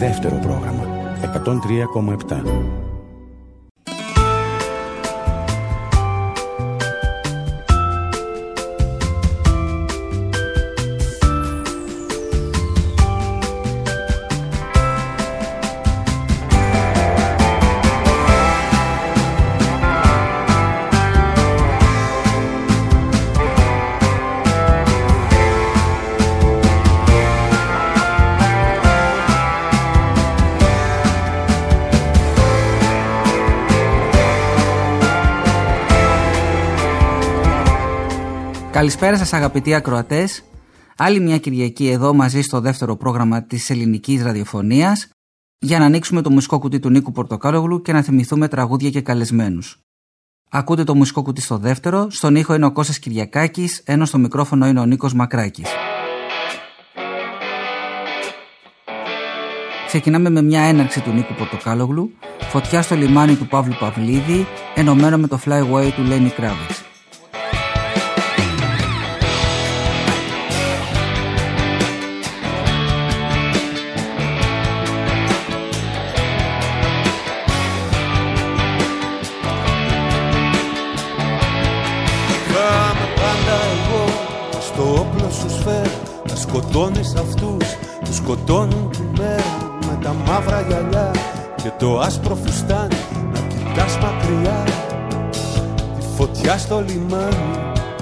Δεύτερο πρόγραμμα 103,7. Καλησπέρα σας αγαπητοί ακροατές. Άλλη μια Κυριακή εδώ μαζί στο δεύτερο πρόγραμμα της ελληνικής ραδιοφωνίας για να ανοίξουμε το μουσικό κουτί του Νίκου Πορτοκάλογλου και να θυμηθούμε τραγούδια και καλεσμένους. Ακούτε το μουσικό κουτί στο δεύτερο, στον ήχο είναι ο Κώστας Κυριακάκης, ενώ στο μικρόφωνο είναι ο Νίκος Μακράκης. Ξεκινάμε με μια έναρξη του Νίκου Πορτοκάλογλου, Φωτιά στο λιμάνι του Παύλου Παυλίδη, ενωμένο με το Fly Away του Lenny Kravitz. Να σκοτώνεις αυτούς που σκοτώνουν τη μέρα με τα μαύρα γυαλιά και το άσπρο φουστάνι, να κοιτάς μακριά τη φωτιά στο λιμάνι.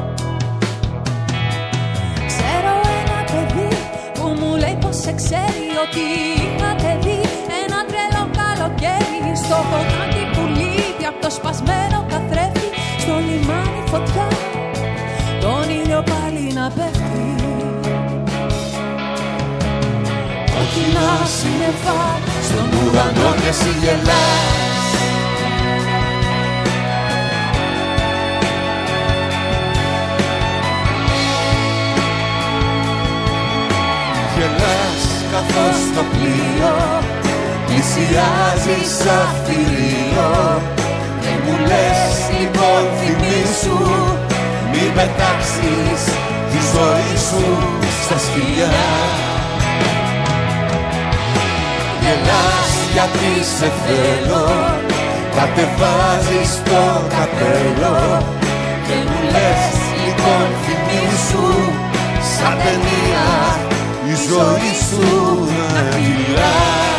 Ξέρω ένα παιδί που μου λέει πως σε ξέρει, ότι είχατε δει ένα τρελό καλοκαίρι στο κομμάτι που λείπει απ' το σπασμένο καθρέφτη, στο λιμάνι φωτιά, τον ήλιο πάλι να πέφτει. Κόκκινα σύννεφα στον ουρανό και εσύ γελάς. Γελάς καθώς το πλοίο πλησιάζει σαν θηρίο και μου λες λοιπόν θυμήσου, μην πετάξεις τη ζωή σου στα σκυλιά. Γελάς γιατί σε θέλω, κατεβάζεις το καπέλο και μου λες λοιπόν θυμήσου, σαν ταινία η ζωή σου να κυλά.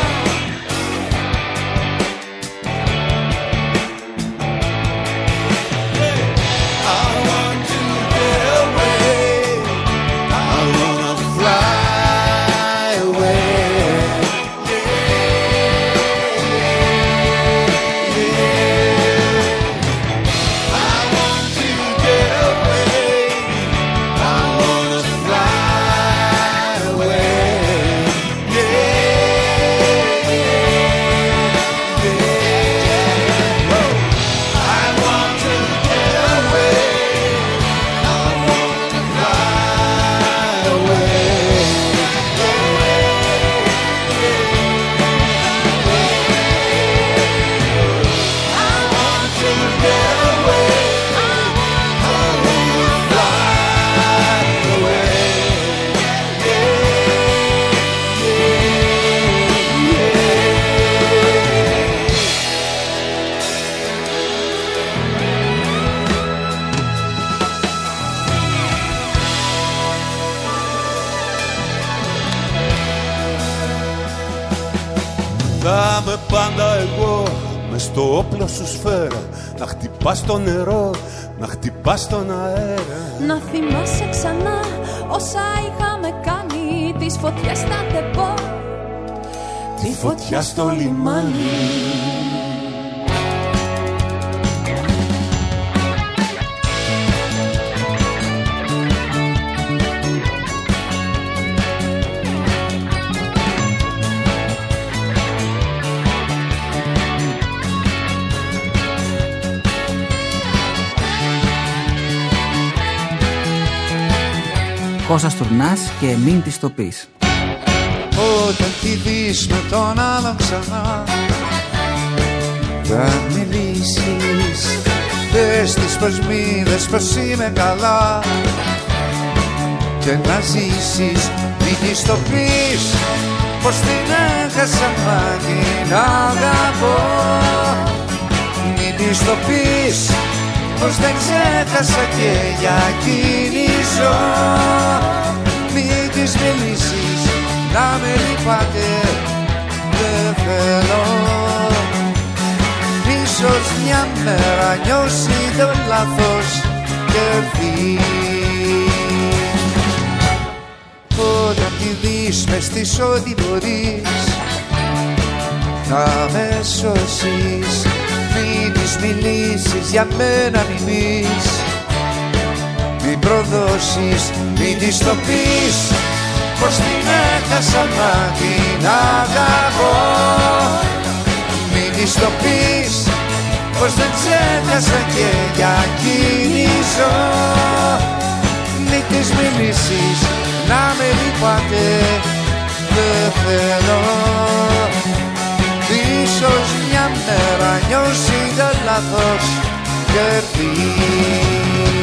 Θα είμαι πάντα εγώ μες στο όπλο σου σφαίρα, να χτυπάς το νερό, να χτυπάς τον αέρα. Να θυμάσαι ξανά όσα είχαμε κάνει, τις φωτιές στα τεπό, τη φωτιά στο λιμάνι. Κώστας Τουρνάς και μην της το πεις. Όταν τη δεις με τον άλλον ξανά, θα μιλήσεις, πες τις πως μη δες πως είμαι καλά, και να ζήσεις μην της το πεις. πως την έχασα μα την αγαπώ. Μην της το πεις πως δεν ξέχασα και για εκείνη ζω. Μην της μιλήσεις να με λυπάται, δεν θέλω. Ίσως μια μέρα νιώσει το λάθος και φύγει. Όταν τη δεις μες στης ό,τι μπορείς θα με σώσεις. Μην της μιλήσεις για μένα μη μεις, μην προδώσεις, μην της το πεις πως την έχασα μα την αγαπώ. Μην της το πεις πως δεν ξέχασα και για εκείνη ζω. Μην της μιλήσεις να με λυπάται, δεν θέλω. Ίσως μια μέρα νιώσει το λάθος και φύγει.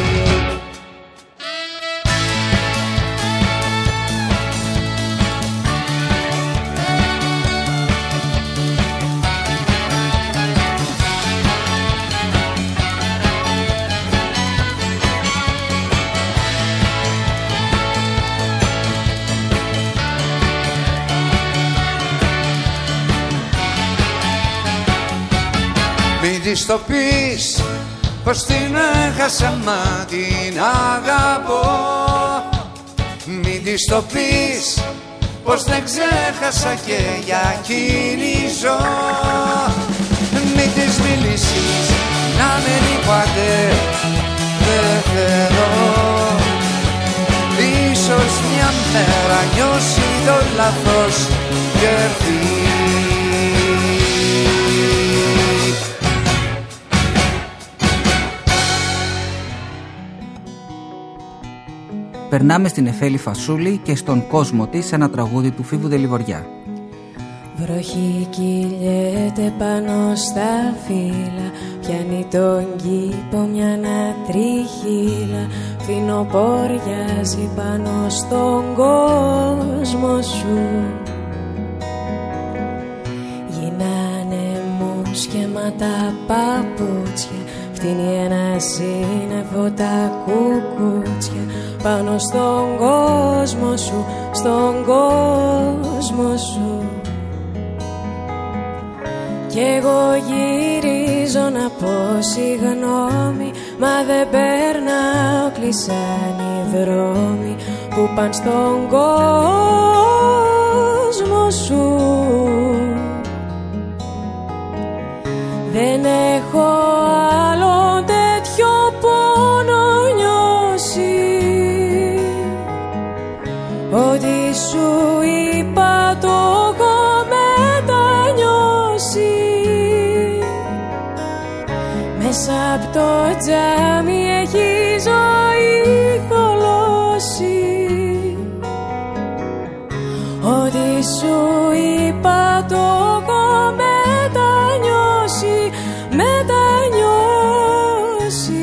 Μην της το πεις πως την έχασα μα την αγαπώ. Μην της το πεις πως δεν ξέχασα και για εκείνη ζω. Μην της μιλήσεις να με λυπάται, δεν θέλω. Ίσως μια μέρα νιώσει το λάθος και φύγει. Περνάμε στην Εφέλη Φασούλη και στον κόσμο της, ένα τραγούδι του Φίβου Δελιβοριά. Βροχή κυλιέται πάνω στα φύλλα, πιάνει τον κήπο μια ανατριχύλα. Φθινοποριάζει πάνω στον κόσμο σου. Γίνανε μουσκεμα τα παπούτσια, φτύνει ένα σύννεφο τα κουκούτσια. Πάνω στον κόσμο σου, στον κόσμο σου. Κι εγώ γυρίζω να πω συγγνώμη, μα δεν περνάω, κλείσαν οι δρόμοι που παν στον κόσμο σου. Δεν έχω άλλο τέτοιο πόνο νιώσει. Ό,τι σου είπα το έχω μετανιώσει. Μέσα απ' το τζάμι έχει ζωή θολώσει. Ό,τι σου είπα το έχω μετανιώσει, μετανιώσει.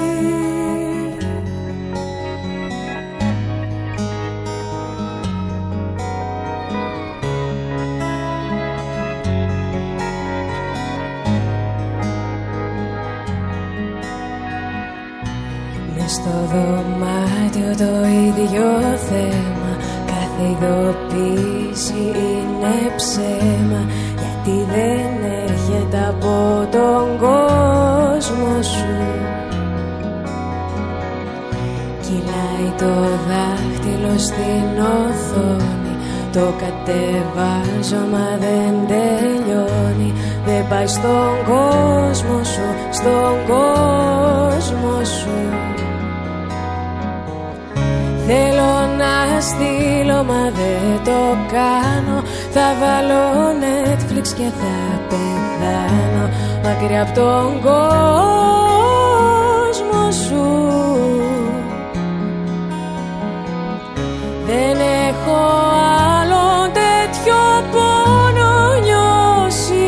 Μες στο δωμάτιο το ίδιο θέμα, κάθε ειδοποίηση είναι ψέμα. Γιατί δεν έρχεται από τον κόσμο σου. Κυλάει το δάχτυλο στην οθόνη, το κατεβάζω μα δεν τελειώνει. Δεν πάει στον κόσμο σου, στον κόσμο σου. Θέλω να στείλω μα δεν το κάνω. Θα βάλω Netflix και θα πεθάνω μακριά από τον κόσμο σου. Δεν έχω άλλο τέτοιο πόνο νιώσει.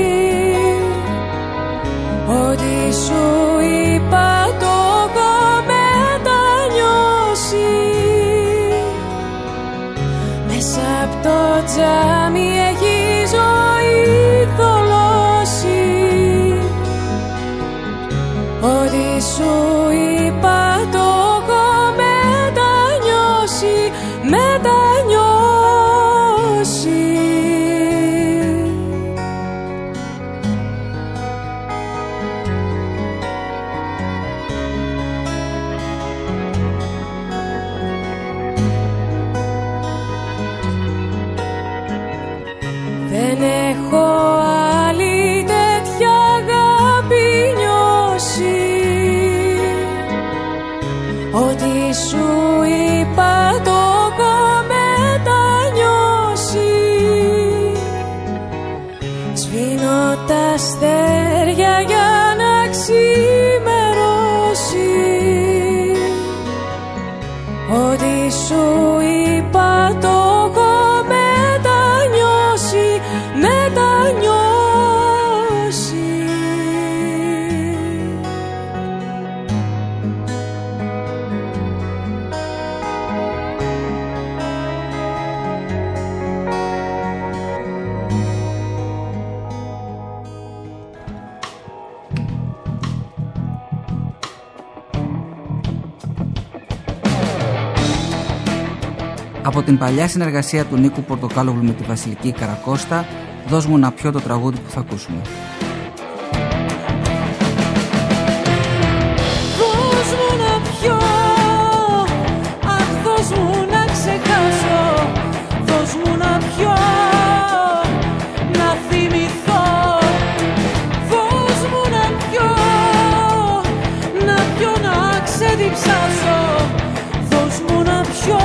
Ό,τι σου είπα το έχω μετανιώσει. Μέσα απ' το τζάμι έχει ζωή θολώσει. Ό,τι σου είπα το έχω μετανιώσει, μετανιώσει. Δεν έχω άλλη τέτοια αγάπη νιώσει. Ό,τι σου είπα το έχω μετανιώσει. Σβήνω τα αστέρια για να ξημερώσει. Ό,τι σου είπα το έχω μετανιώσει, μετανιώσει. Από την παλιά συνεργασία του Νίκου Πορτοκάλογλου με τη Βασιλική Καρακώστα, «Δώσ' μου να πιω» το τραγούδι που θα ακούσουμε. Δώσ' μου να πιω, αχ δώσ' μου να ξεχάσω. Δώσ' μου να πιω, να θυμηθώ. Δώσ' μου να πιω, να πιω να ξεδιψάσω. Δώσ' μου να πιω.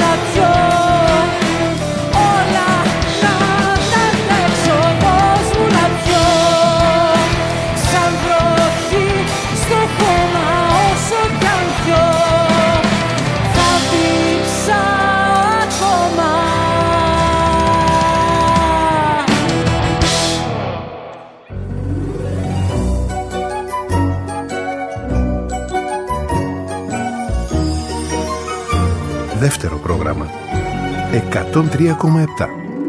Όλα να τα αντέξω, δώσ' μου να πρόγραμμα. 103,7.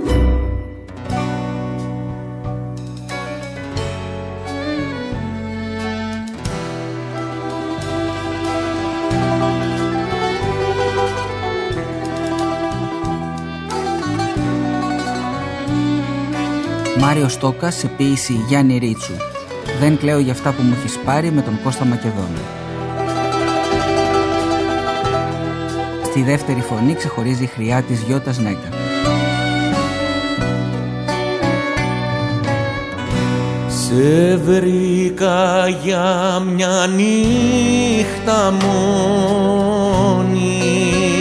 Μάριο Στόκας σε ποίηση Γιάννη Ρίτσου. Δεν κλαίω για αυτά που μου έχεις πάρει, με τον Κώστα Μακεδόνα. Στη δεύτερη φωνή ξεχωρίζει η χρειά της Γιώτας Νέγκα. Σε βρήκα για μια νύχτα μόνη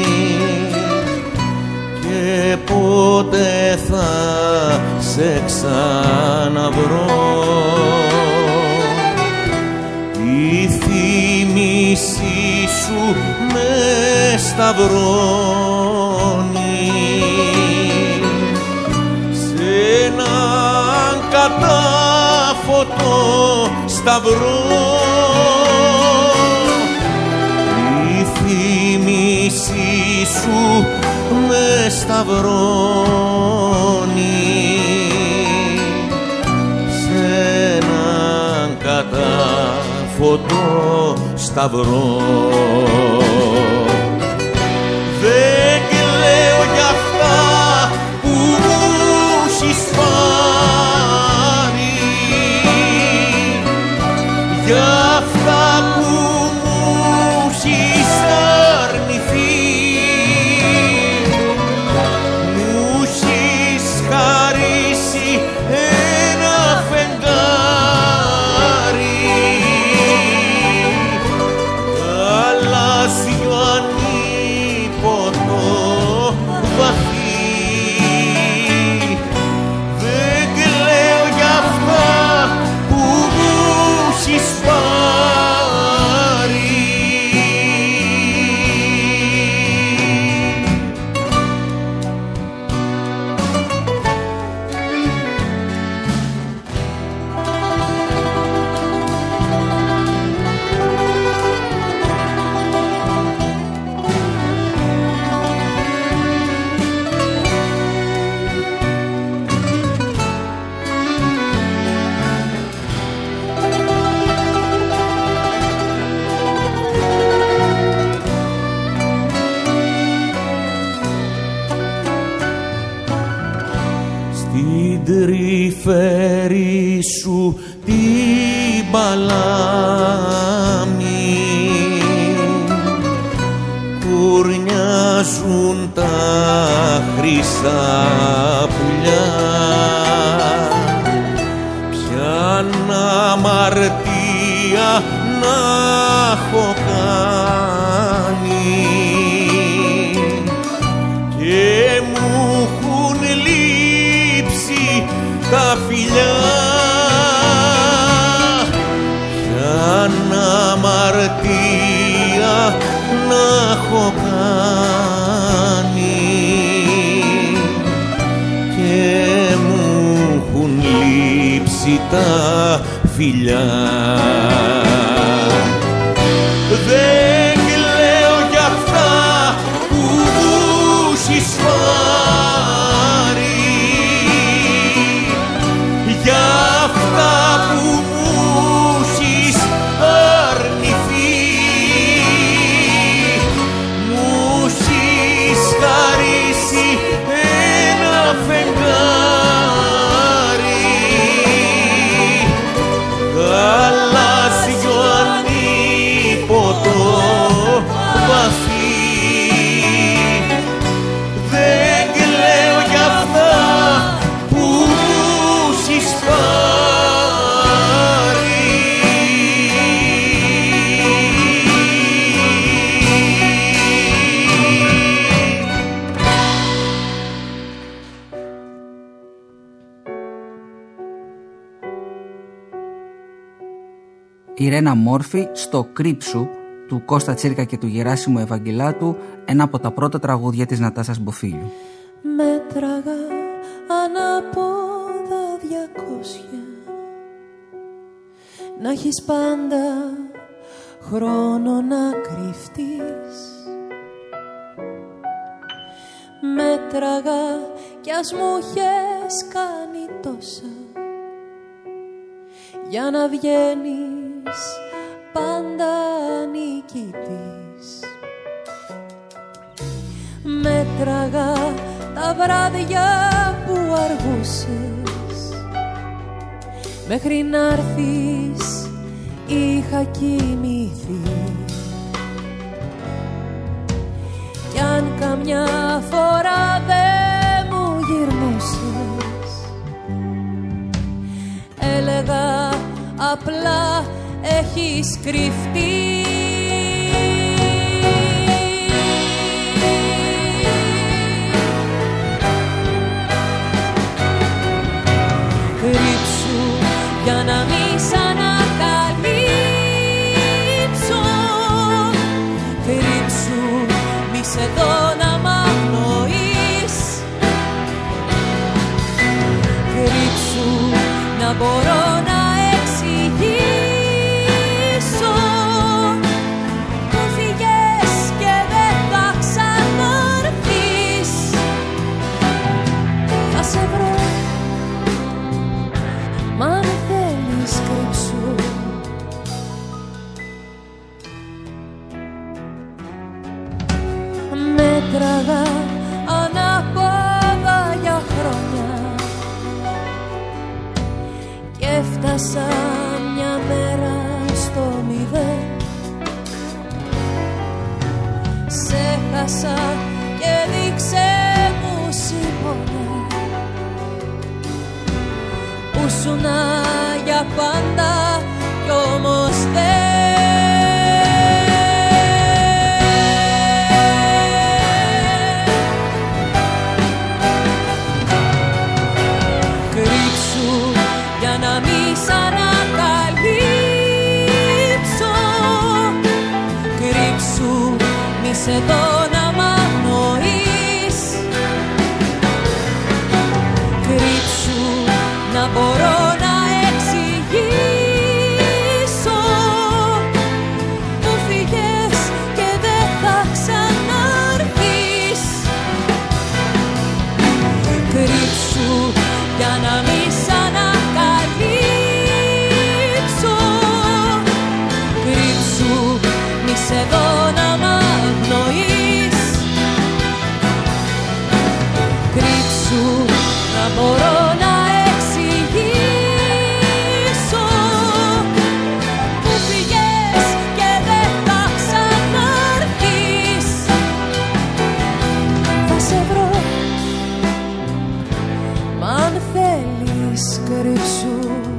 και πότε θα σε ξαναβρω. Η θύμηση σου με σταυρώνει σε έναν κατάφωτο σταυρό. Η θύμηση σου με σταυρώνει σε έναν κατάφωτο σταυρό. Δεν κλαίω για αυτά που μου έχεις πάρει, για αυτά που μου έχεις αρνηθεί. Μου έχεις χαρίσει ένα φεγγάρι γαλάζιο ανίποτο βαθύ. Δεν κλαίω για αυτά που μου έχεις πάρει. Στην τρυφερή σου την παλάμη κουρνιάζουν τα χρυσά πουλιά. Ποια αμαρτία να έχω κάνει και μου έχουν λείψει τα φιλιά. Ποια αμαρτία να έχω κάνει και μου έχουν λείψει τα φιλιά. Δεν κλαίω για αυτά που μου έχεις πάρει, για αυτά που μου έχεις αρνηθεί. Μου έχεις χαρίσει ένα φεγγάρι γαλάζιο ανίποτο βαθύ. Δεν κλαίω για αυτά που μου έχεις πάρει. Η Ρένα Μόρφη στο «Κρύψου» του Κώστα Τσίρκα και του Γεράσιμου Ευαγγελάτου, ένα από τα πρώτα τραγούδια της Νατάσας Μποφίλιου. Μέτραγα ανάποδα 200, να έχεις πάντα χρόνο να κρυφτείς. Μέτραγα κι ας μου είχες κάνει τόσα για να βγαίνεις πάντα νικητής. Μέτραγα τα βράδια που αργούσες μέχρι να'ρθεις είχα κοιμηθεί. Κι αν καμιά φορά δεν μου γυρνούσες, έλεγα απλά έχεις κρυφτεί. Κρύψου για να μη σ' ανακαλύψω, κρύψου μη σε δω να μ' αγνοείς, κρύψου να μπορώ να εξηγήσω που φύγες και δεν θα ξαναρθείς. Θα σε βρω, μ' αν θέλεις κρύψου. Μέτραγα ανάποδα για χρόνια και έφτασα μια μέρα στο 0. Σε χάσα και δείξε μου σύμφωνα που σουνα για πάντα κι όμως δεν. Κρύψου για να μη σ' ανακαλύψω, κρύψου μη σε δω να μ' αγνοείς, κρύψου να μπορώ να εξηγήσω που φύγες και δεν θα ξαναρθείς. Κρύψου για να μη σ' ανακαλύψω, κρύψου μη σε δω να μ' αγνοείς, κρύψου να μπορώ να εξηγήσω που φύγες και δεν θα ξαναρθείς. Θα σε βρω, μ' αν θέλεις κρύψου.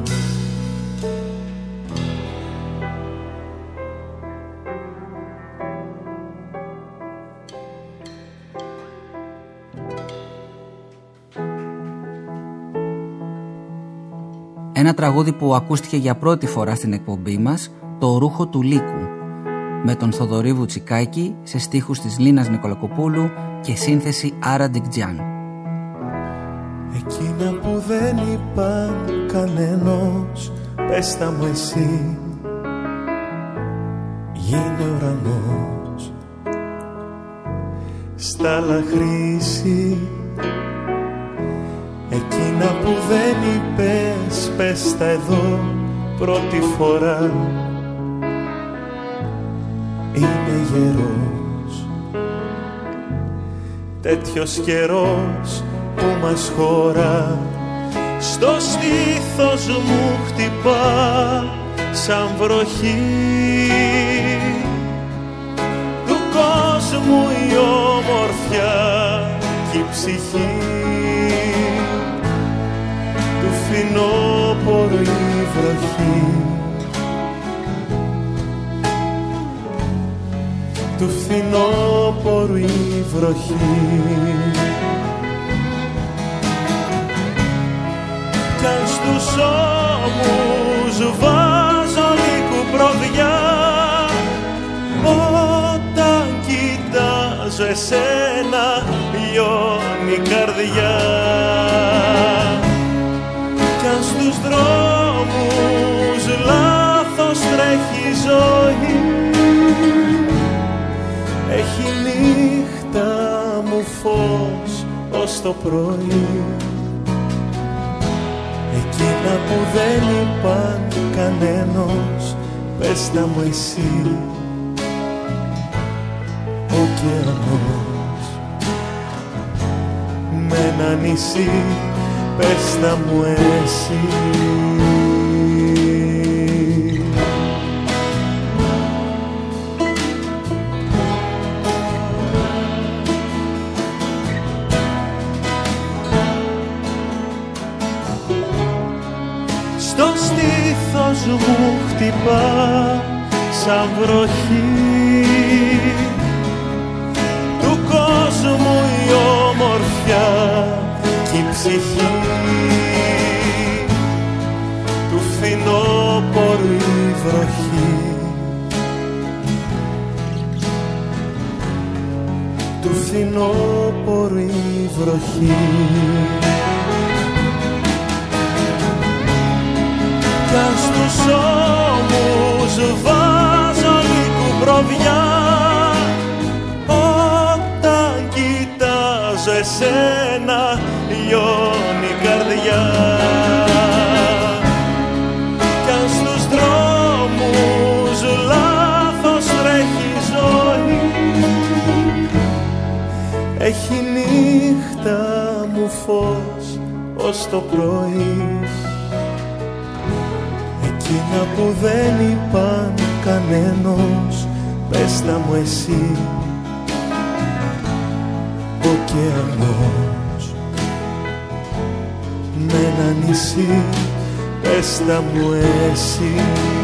Ένα τραγούδι που ακούστηκε για πρώτη φορά στην εκπομπή μας, το Ρούχο του Λύκου, με τον Θοδωρή Βουτσικάκη σε στίχους της Λίνας Νικολακοπούλου και σύνθεση Άρα Ντικτζιάν. Εκείνα που δεν είπαν κανένας, πες τα μου εσύ, γίνε ουρανός, στα λαχρίσι. Εκείνα που δεν είπες, πες τα εδώ πρώτη φορά, είναι γερός, τέτοιος καιρός που μας χωρά, στο στήθος μου χτυπά σαν βροχή. Του κόσμου η όμορφια κι η ψυχή, του φθινόπωρου η βροχή, του φθινόπωρου η βροχή. Κι αν στους ώμους βάζω λύκου προδιά, όταν κοιτάζω εσένα λιώνει η καρδιά. Κι αν στους δρόμους λάθος τρέχει η ζωή, έχει νύχτα μου φως το πρωί. Εκείνα που δεν είπαν κανένας, πες τα μου εσύ. Ωκεανός με ένα νησί, πες τα μου εσύ. Στο στήθος μου χτυπά σαν βροχή, του κόσμου η ομορφιά κι η ψυχή, του φθινόπωρου η βροχή, του φθινόπωρου η βροχή. Κι αν στους ώμους βάζω λίγο προβιά, όταν κοιτάζω εσένα λιώνει η καρδιά. Κι αν στους δρόμους λάθος τρέχει η ζωή, έχει νύχτα μου φως ως το πρωί. Εκείνα που δεν είπαν κανένας, πες τα μου εσύ. Ωκεανός με ένα νησί, πες τα μου εσύ.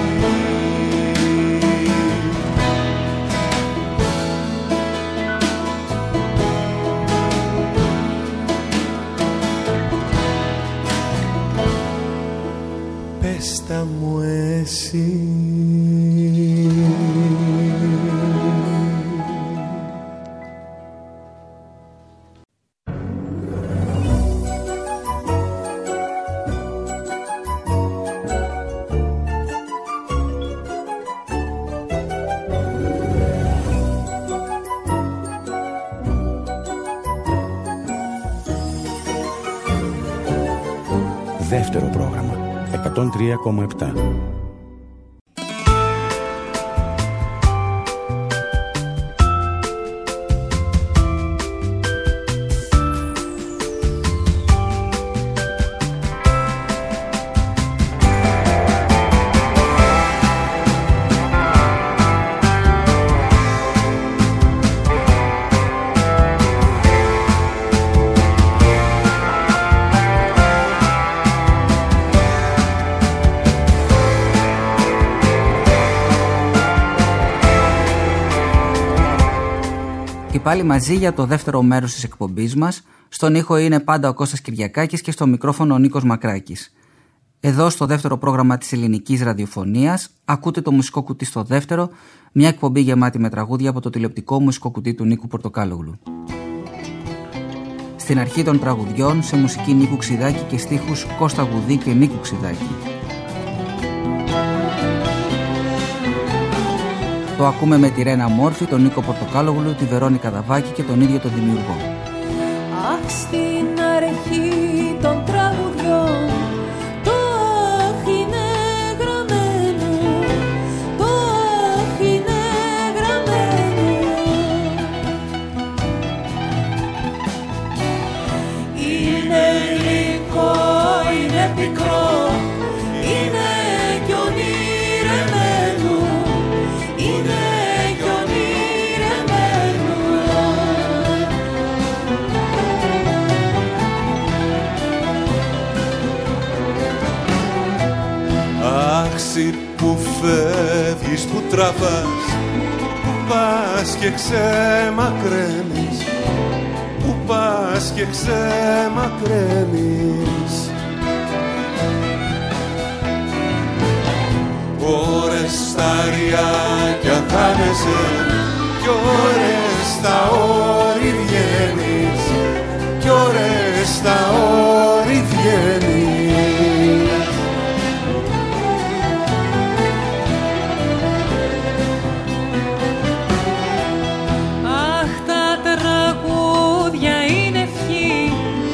Πες τα μου εσύ. Δεύτερο πρόγραμμα 103,7. Πάλι μαζί για το δεύτερο μέρος της εκπομπής μας. Στον ήχο είναι πάντα ο Κώστας Κυριακάκης και στο μικρόφωνο ο Νίκος Μακράκης. Εδώ στο δεύτερο πρόγραμμα της ελληνικής ραδιοφωνίας ακούτε το μουσικό κουτί στο δεύτερο, μια εκπομπή γεμάτη με τραγούδια από το τηλεοπτικό μουσικό κουτί του Νίκου Πορτοκάλογλου. Στην αρχή των τραγουδιών σε μουσική Νίκου Ξιδάκη και στίχους Κώστα Γουδί και Νίκου Ξιδάκη. Το ακούμε με τη Ρένα Μόρφη, τον Νίκο Πορτοκάλογλου, τη Βερόνικα Δαβάκη και τον ίδιο τον δημιουργό. Αχ, στην αρχή των τραγουδιών το αχ είναι γραμμένο, το αχ είναι γραμμένο. Είναι γλυκό, είναι πικρό, είναι κι ονειρεμένο, είναι κι ονειρεμένο. Άξι που φεύγεις, που τραβάς, που πας και ξεμακραίνεις, που πας και ξεμακραίνεις. Ώρες στα ριάκια χάνεσαι κι ώρες στα όρη βγαίνεις, κι ώρες στα όρη βγαίνεις. Αχ, τα τραγούδια είναι ευχή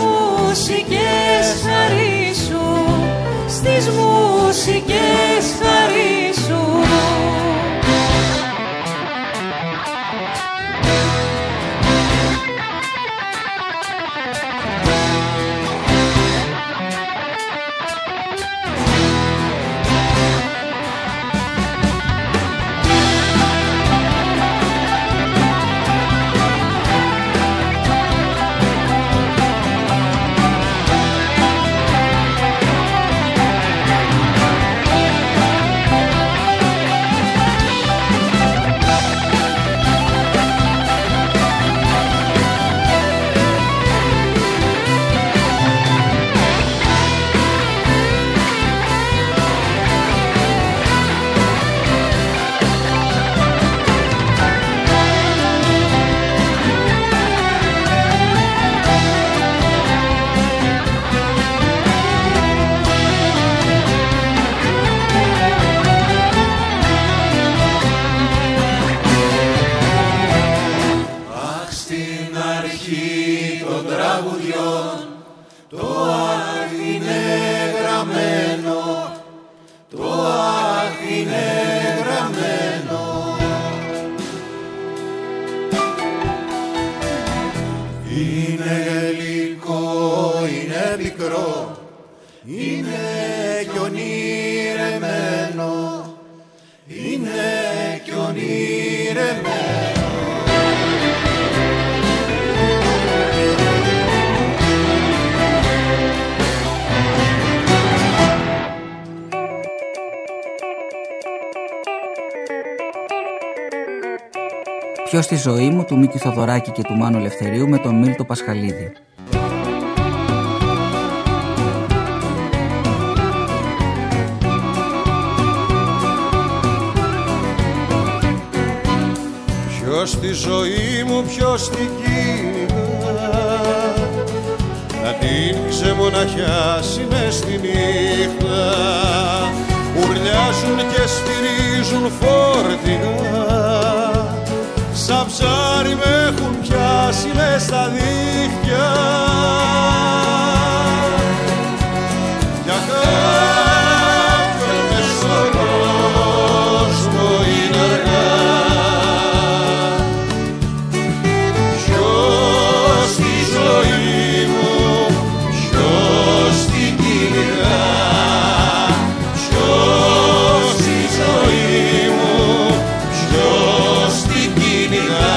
μουσικές χαρίσου, στις μουσικές χαρίσου. Ποιος στη ζωή μου του Μίκη Θοδωράκη και του Μάνου Ελευθερίου με τον Μίλτο Πασχαλίδη. Ποιος στη ζωή μου, ποιος την κυνηγά, να την ξεμοναχιάσει μες στη νύχτα. Ουρλιάζουν και στηρίζουν φορτηγά, σαν ψάρι με έχουν πιάσει μες στα δίχτυα. Για κάποιον μες στον κόσμο είναι αργά. Ποιος στη ζωή μου, ποιος την κυνηγά, ποιος στη ζωή μου, ποιος την κυνηγά.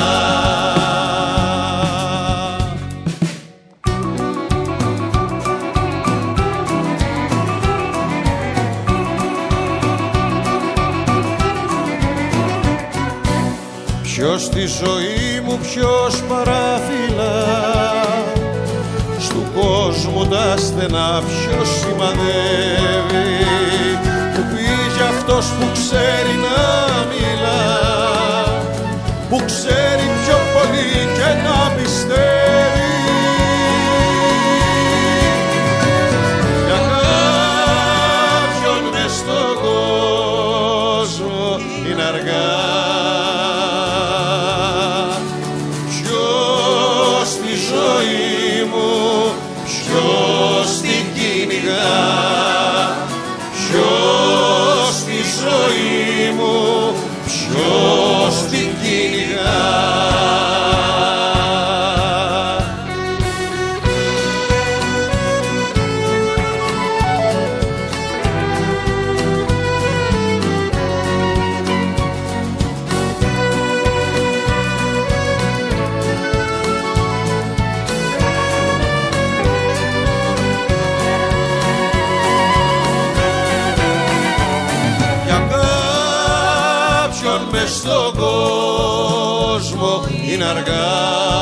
Ποιος στη ζωή μου, ποιος παραφυλά, στου κόσμου τα στενά ποιος σημαδεύει. Που πήγε αυτός που ξέρει να μιλά, που ξέρει πιο πολύ και να πιστεύει. Για κάποιον μες στον κόσμο είναι αργά. Ποιος στη ζωή μου, ποιος την κυνηγά, ποιος στη ζωή μου, ποιος την κυνηγά. Μες στον κόσμο είναι αργά.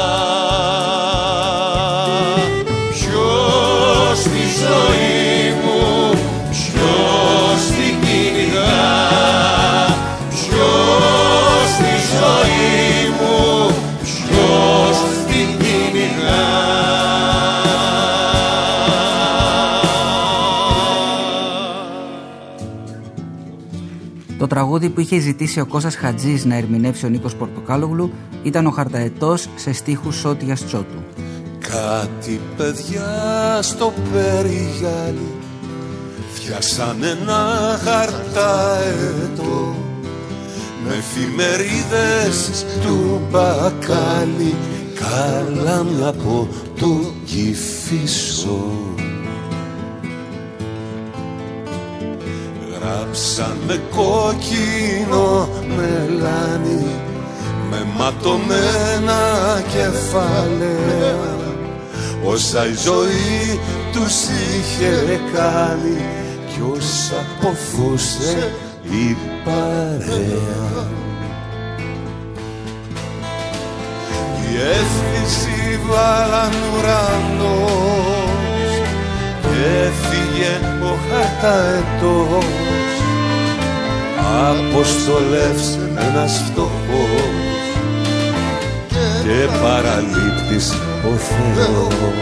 Ποιος στη ζωή μου, ποιος την κυνηγά, ποιος στη ζωή μου, ποιος την κυνηγά. Το τραγούδι που είχε ζητήσει ο Κώστας Χατζής να ερμηνεύσει ο Νίκος Πορτοκάλογλου ήταν ο Χαρταετός σε στίχους Σώτιας Τσότου. Κάτι παιδιά στο περιγιάλι φτιάσαν ένα χαρταέτο με εφημερίδες του μπακάλι, καλάμια από το Κηφισό. Γράψαν με κόκκινο μελάνι, με ματωμένα κεφάλαια, όσα η ζωή τους είχε κάνει κι όσα αποφούσε η παρέα. Η αίσθηση βάλαν ουρανός και έφυγε ο χαρταετός, αποστολεύς ένας φτωχός και παραλήπτης ο Θεός.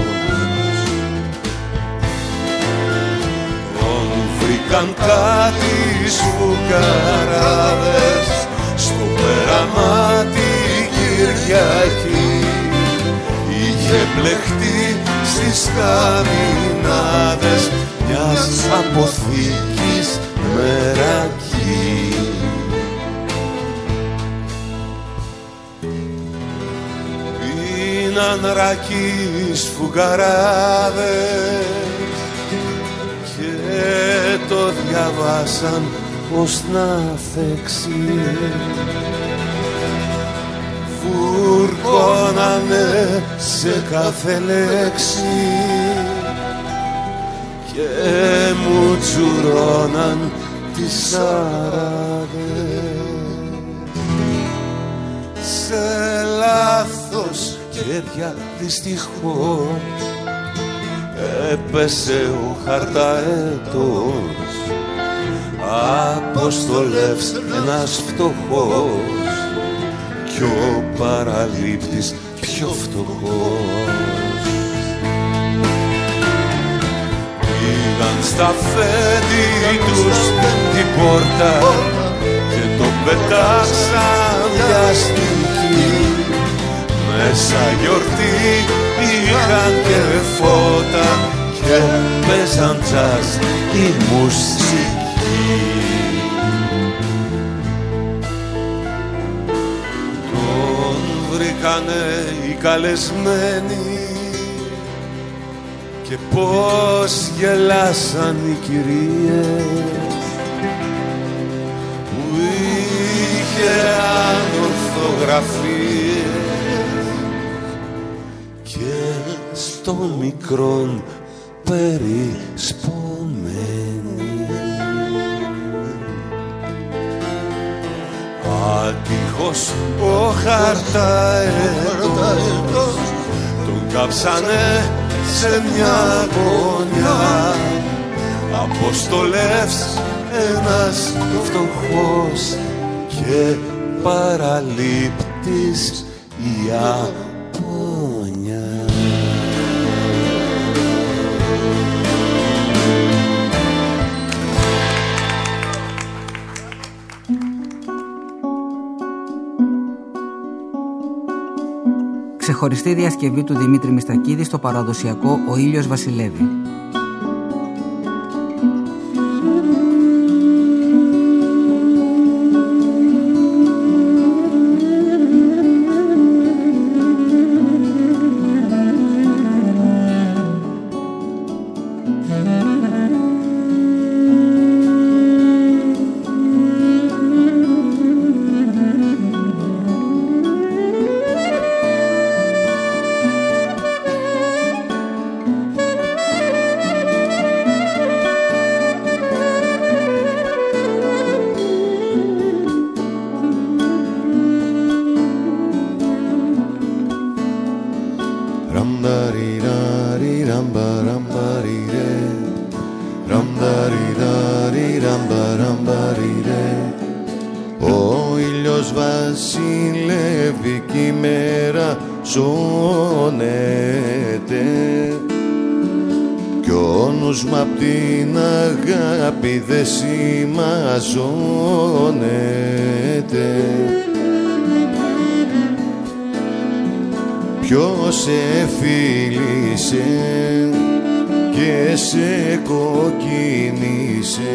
Τον βρήκαν κάτι σφουγγαράδες στο πέραμα την Κυριακή, είχε μπλεχτεί στις καμινάδες μιας αποθήκης μερακή. Πίναν ρακί σφουγγαράδες και το διαβάσαν ως να φέξει. Φουρκώνανε σε κάθε λέξη και μου τσουρώναν τις σαράδες. Σε λάθος χέρια δυστυχώς έπεσε ο χαρταέτος, αποστολεύς ένας φτωχός κι ο παραλήπτης πιο φτωχός. Πήγαν στα φέτη τους την πόρτα και τον πετάξαν βιαστική. Μέσα γιορτή είχαν και φώτα και παίζαν τζαζ η μουσική. Τον βρήκανε οι καλεσμένοι και πως γελάσαν οι κυρίες που είχε ανορθογραφίες και στο μικρόν περισπομένη. Άτυχος ο χαρταέτος τον κάψανε σε μια γωνιά, αποστολεύς ένας φτωχός και παραλήπτης η απόνια. Ξεχωριστή διασκευή του Δημήτρη Μιστακίδη στο παραδοσιακό «Ο ήλιος βασιλεύει». Ο ήλιος βασιλεύει κι η μέρα ζώνεται κι ο νους μ' απ' την αγάπη δε σημαζώνεται. Ποιος σε φίλησε και σε κοκκίνησε,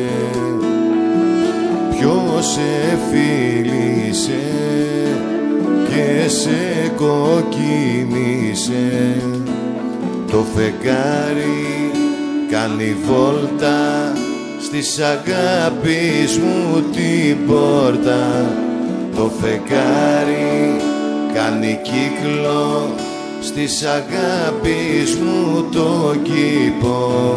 ποιος σε φίλησε και σε κοκκίνησε. Το φεγγάρι κάνει βόλτα στις αγάπης μου την πόρτα. Το φεγγάρι κάνει κύκλο στις αγάπης μου το κήπο.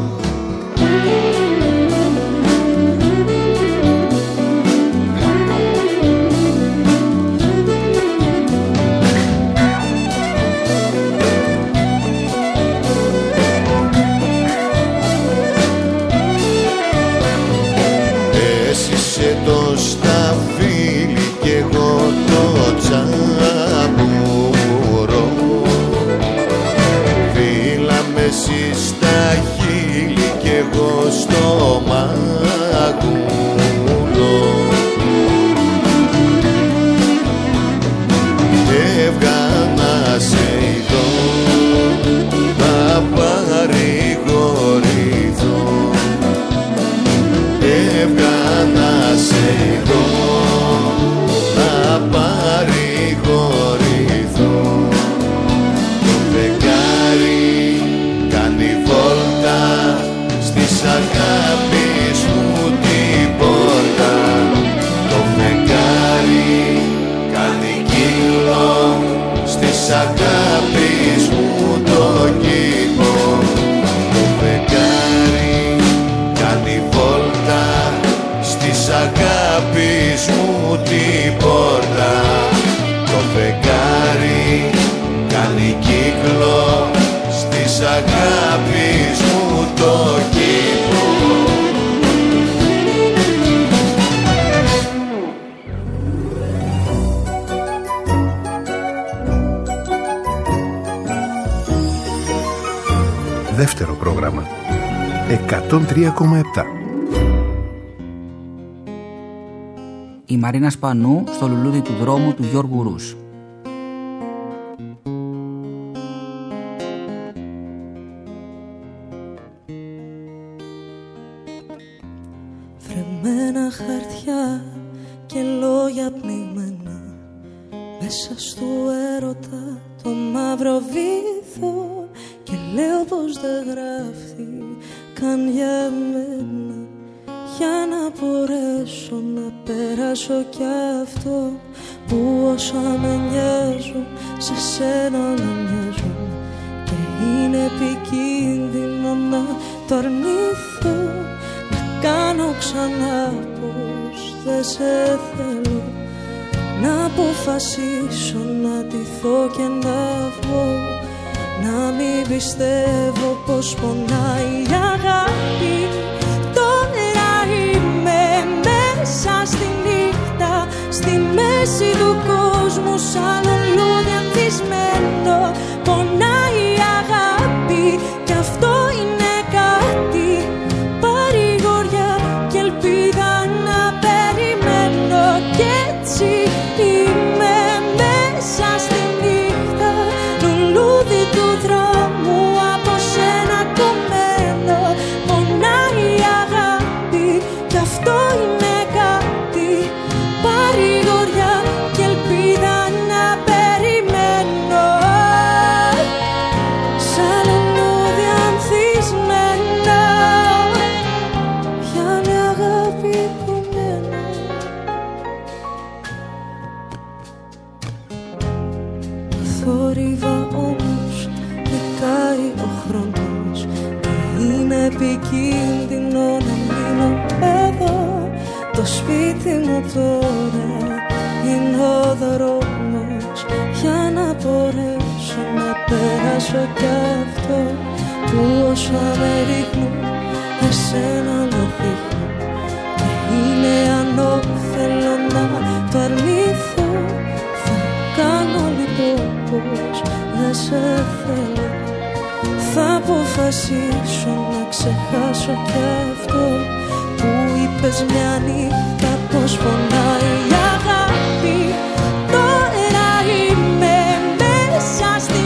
Εσύ είσαι το σταφύλι κι εγώ το τσαμπουρό. Φύλαμε εσύ στα χείλη κι εγώ στο μαγούλο. Έβγανα σε ειδώ, θα παρηγορηθώ. Έβγανα σε ειδώ, θα παρηγορηθώ. Το φεγγάρι κάνει βόλτα στις αγάπης μου την πόρτα. Το φεγγάρι κάνει κύκλο στις αγάπης μου το κήπο. Το φεγγάρι κάνει βόλτα στις αγάπης μου την πόρτα. Το φεγγάρι κάνει κύκλο στις αγάπης μου το κήπο. Δεύτερο πρόγραμμα 103,7. Η Μαρίνα Σπανού στο λουλούδι του δρόμου του Γιώργου Ρούς. Βρεμμένα χαρτιά και λόγια πνιγμένα μέσα στο έρωτα το μαύρο βήθο. Και λέω πως δεν γράφτηκαν για μένα, για να μπορέσω να περάσω κι αυτό που όσα με νοιάζουν σε σένα όλα μοιάζουν. Και είναι επικίνδυνο να το αρνηθώ, να κάνω ξανά πως δεν σε θέλω, να αποφασίσω να ντυθώ και να βγω, να μην πιστεύω πως πονάει η αγάπη. Τώρα είμαι μέσα στη νύχτα, στη μέση του κόσμου σαν λουλούδι ανθισμένο. Πονάει η αγάπη κι αυτό είναι κάτι, παρηγοριά και ελπίδα να περιμένω. Κι έτσι είμαι μέσα στη νύχτα, λουλούδι του δρόμου από σένα κομμένο. Πονάει η αγάπη κι αυτό είναι κάτι, παρηγοριά και ελπίδα να περιμένω. Σαν λουλούδι ανθισμένο, για μια αγάπη που μένω. Θόρυβα όμως νικάει ο χρόνος και είναι επικίνδυνο να μείνω εδώ. Το σπίτι μου τώρα είναι ο δρόμος, για να μπορέσω να περάσω κι αυτό που όσα με ρίχνουν εσένα να δείχνουν. Και είναι ανώφελο να το αρνηθώ, θα κάνω λοιπόν πως δεν σε θέλω. Θα αποφασίσω να ξεχάσω κι αυτό που είπες μια νύχτα πως πονάει η αγάπη. Τώρα είμαι μέσα στη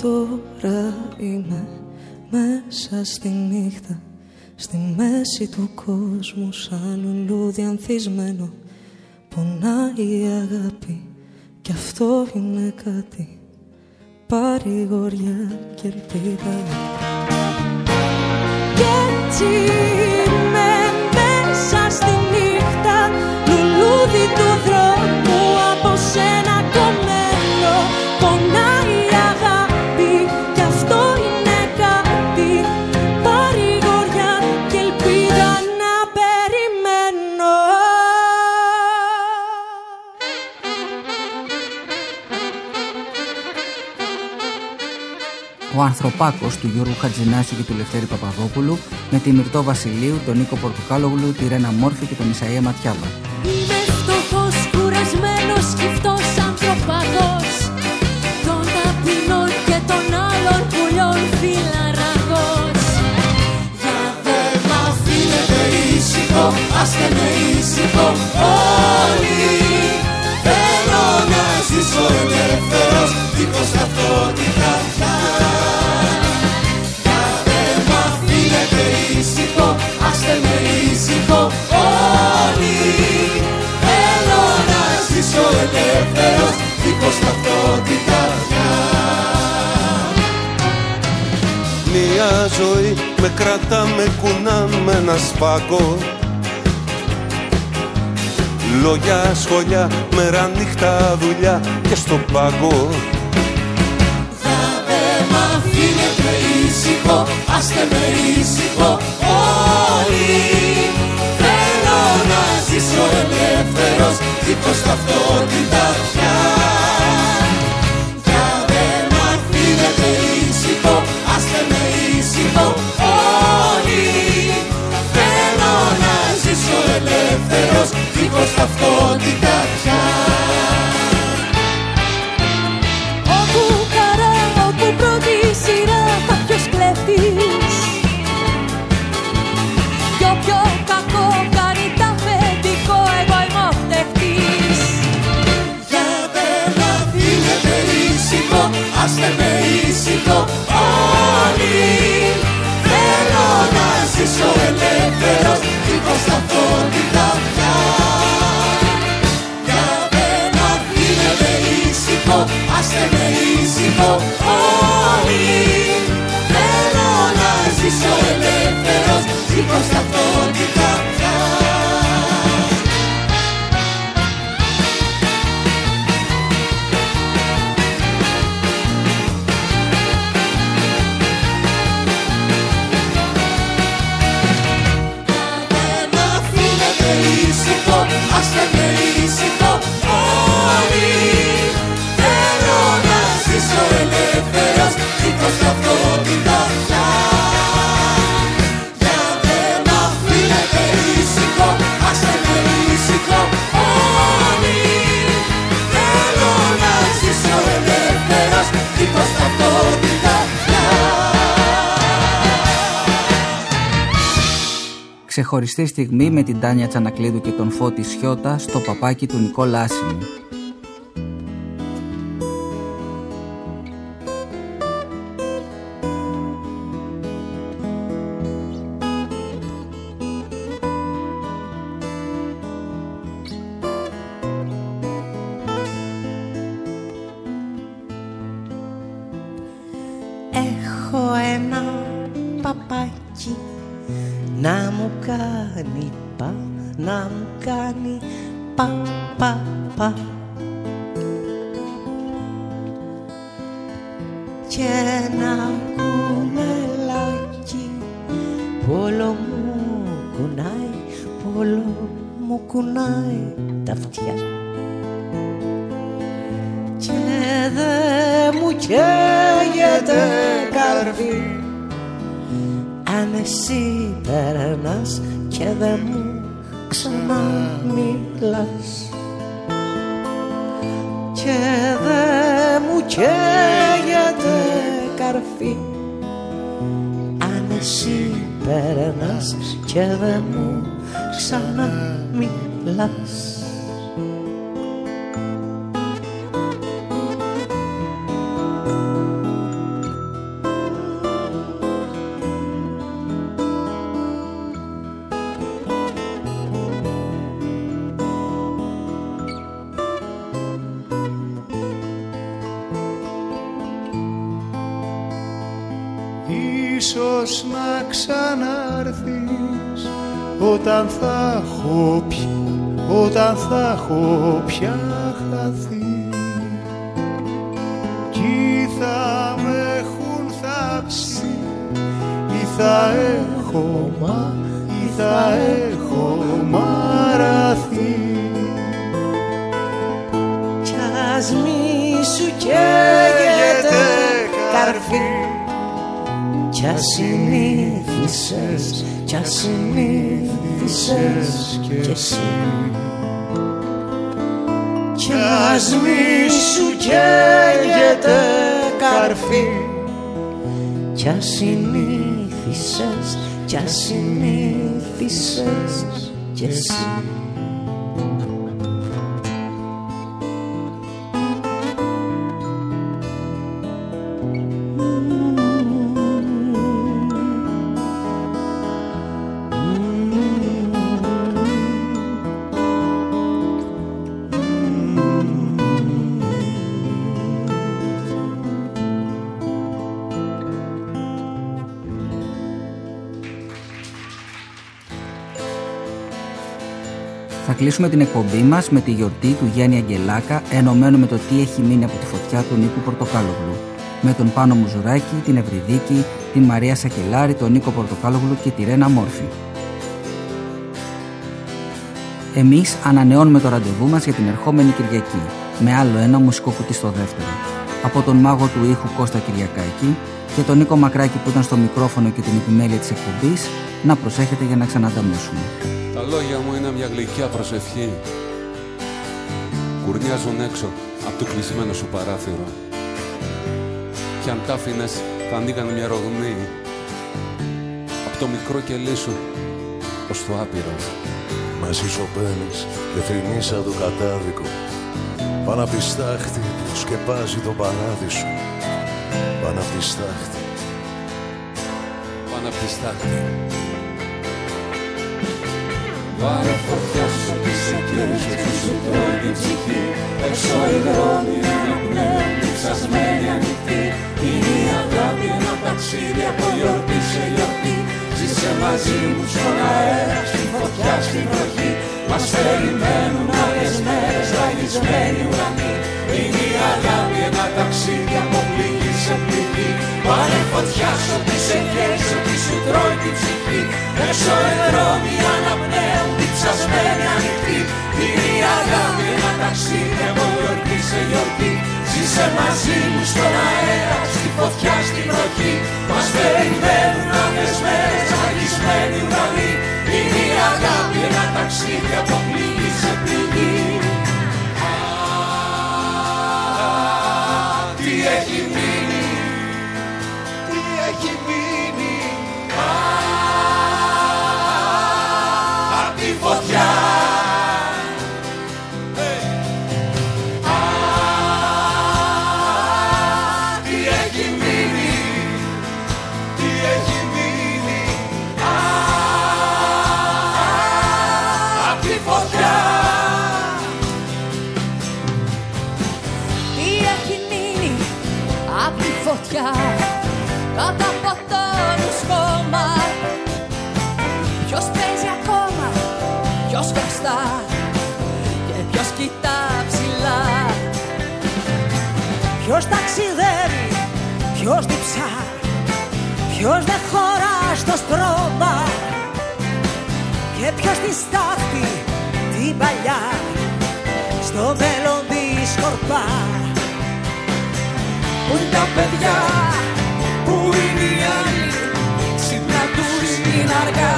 τώρα είμαι μέσα στη νύχτα, στη μέση του κόσμου σαν λουλούδι ανθισμένο. Πονάει η αγάπη κι αυτό είναι κάτι, παρηγοριά και ελπίδα. Κι έτσι είμαι μέσα στη νύχτα, λουλούδι του δρόμου από σένα κομμένο. Πονάει η αγάπη κι αυτό είναι κάτι, παρηγοριά και ελπίδα να περιμένω. Ο Ανθρωπάκος του Γιώργου Χατζηνάσιου και του Λευτέρη Παπαδόπουλου, με τη Μυρτώ Βασιλείου, τον Νίκο Πορτοκάλογλου, τη Ρένα Μόρφη και τον Ισαΐα Ματιάβα. Είμαι φτωχός, κουρασμένος, σκυφτός ανθρωπάκος των ταπεινών και των άλλων πουλιών φιλαράκος. Για δε μ' αφήνετε ήσυχο, άστε με ήσυχο όλοι. Θέλω να ζήσω ελεύθερος, δίχως ταυτότητα πια. Για δε μ' αφήνετε ήσυχο, άστε με ήσυχο όλοι. Θέλω να ζήσω ελεύθερος, δίχως ταυτότητα πια. Μια ζωή με κρατά, με κουνά με ένα σπάκο. Λόγια, σχολιά, μέρα, νύχτα, δουλειά και στο πάγκο. Θα δε μ' αφήνετε ήσυχο, άστε με ήσυχο όλοι. Θέλω να ζήσω ελεύθερος, δίχως ταυτότητα πια. Για δε μ' αφήνετε ήσυχο, άστε με ήσυχο όλοι. Θέλω να ζήσω ελεύθερος, δίχως ταυτότητα πια. Όπου χαρά, όπου πρώτη σειρά, κάποιος κλέφτης. Κι όποιο κακό κάνει τα αφεντικό, εγώ είμαι ο φταίχτης. Για δε μ' αφήνετε ήσυχο, άστε με ήσυχο όλοι. Θέλω να ζήσω ελεύθερος, δίχως ταυτότητα πια. Για δε μ' αφήνετε ήσυχο, άστε με ήσυχο όλοι. Θέλω να ζήσω ελεύθερος, δίχως ταυτότητα πια. Ήσυχο, άστε με ήσυχο όλοι. Θέλω να ζήσω ελεύθερος, δίχως ταυτότητα πια. Για δε μ' αφήνετε ήσυχο, άστε με ήσυχο όλοι. Θέλω να ζήσω ελεύθερος, δίχως ταυτότητα πια. Ξεχωριστή στιγμή με την Τάνια Τσανακλείδου και τον Φώτη Σιώτα στο παπάκι του Νικόλα Άσημου. Έχω ένα παπάκι να μου κάνει πα, να μου κάνει πα, πα, πα. Και ένα κουμελάκι που όλο μου κουνάει, που όλο μου κουνάει τα αυτιά. Και δε μου καίγεται καρφί αν εσύ περνάς και δε μου ξαναμιλάς. Και δε μου καίγεται καρφί αν εσύ περνάς και δε μου ξαναμιλάς. ίσως να ξανάρθεις όταν θα έχω πια χαθεί κι θα με έχουν θάψει ή θα έχω μαραθεί. Κι ας μη σου καίγεται καρφί κι ας συνήθισες κι εσύ κι ας μη σου καίγεται καρφί κι ας συνήθισες κι εσύ. Θα κλείσουμε την εκπομπή μας με τη γιορτή του Γιάννη Αγγελάκα, ενωμένο με το τι έχει μείνει από τη φωτιά του Νίκου Πορτοκάλογλου. Με τον Πάνο Μουζουράκη, την Ευρυδίκη, την Μαρία Σακελάρη, τον Νίκο Πορτοκάλογλου και τη Ρένα Μόρφη. Εμείς ανανεώνουμε το ραντεβού μας για την ερχόμενη Κυριακή, με άλλο ένα μουσικό κουτί στο δεύτερο. Από τον μάγο του ήχου Κώστα Κυριακάκη και τον Νίκο Μακράκη που ήταν στο μικρόφωνο και την επιμέλεια της εκπομπής, να προσέχετε για να ξανανταμώσουμε. Τα λόγια μου είναι μια γλυκιά προσευχή. Κουρνιάζουν έξω από το κλεισμένο σου παράθυρο. Κι αν τ' άφηνες θα ανοίγανε μια ρογμή από το μικρό κελί σου ως το άπειρο. Μαζί σωπαίνεις και θρηνείς το κατάδικο πάνω απ' τη στάχτη που σκεπάζει τον παράδεισο. Πάνω απ' τη στάχτη. Πάνω απ' τη στάχτη. Πάρε φωτιά σου και σε κέρδος που σου τρώει την ψυχή. Έξω οι δρόμοι αναπνέουν διψασμένοι ανοιχτοί. Είναι η αγάπη ένα ταξίδι από γιορτή σε γιορτή. Ζήσε μαζί μου στον αέρα, στη φωτιά, στην βροχή. Μας περιμένουν άλλες μέρες, ραγισμένοι ουρανοί. Είναι η αγάπη ένα ταξίδι από πληγή σε πληγή. Πάρε φωτιά σου ότι σε καίει, ότι σου τρώει την ψυχή. Έξω οι δρόμοι αναπνέουν διψασμένοι ανοιχτοί. Είναι η αγάπη ένα ταξίδι από γιορτή σε γιορτή. Ζήσε μαζί μου στον αέρα, στη φωτιά, στην βροχή. Μας περιμένουν άλλες μέρες, ραγισμένοι ουρανοί. Είναι η αγάπη ένα ταξίδι από πληγή σε πληγή. Τι έχει μείνει, τι έχει μείνει απ' τη φωτιά. Τι έχει μείνει, τι έχει μείνει απ' τη φωτιά. Τι έχει μείνει απ' τη φωτιά κάτω από το νουσκόμα. Ποιος παίζει ακόμα, ποιος χρωστά και ποιος κοιτά ψηλά. Ποιος ταξιδεύει, ποιος διψά, ποιος δεν χωρά στο στρώμα και ποιος τη στάχτη την παλιά στο μέλλον τη σκορπά. Πού είναι τα παιδιά, πού είναι οι άλλοι, ξύπνα τους είναι αργά.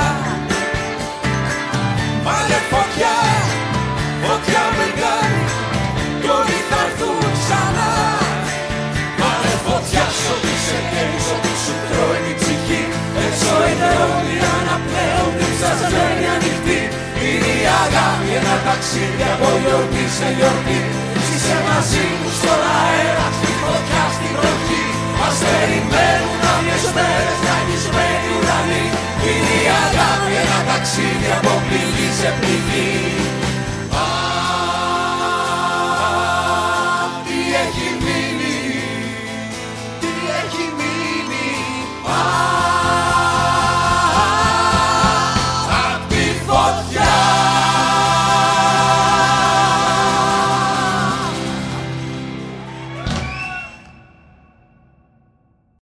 Βάλε φωτιά, φωτιά μεγάλη, κι όλοι θα έρθουν ξανά. Βάλε φωτιά σ' ό,τι σε καίει, σ' ό,τι σου τρώει την ψυχή. Έξω οι δρόμοι αναπνέουν διψασμένοι ανοιχτοί. Είναι η αγάπη ένα ταξίδι από γιορτή σε γιορτή. Ζήσε μαζί μου στον αέρα, στη φωτιά, στη βροχή. Μας περιμένουν άλλες μέρες, ραγισμένοι ουρανοί. Είναι η αγάπη ένα ταξίδι από πληγή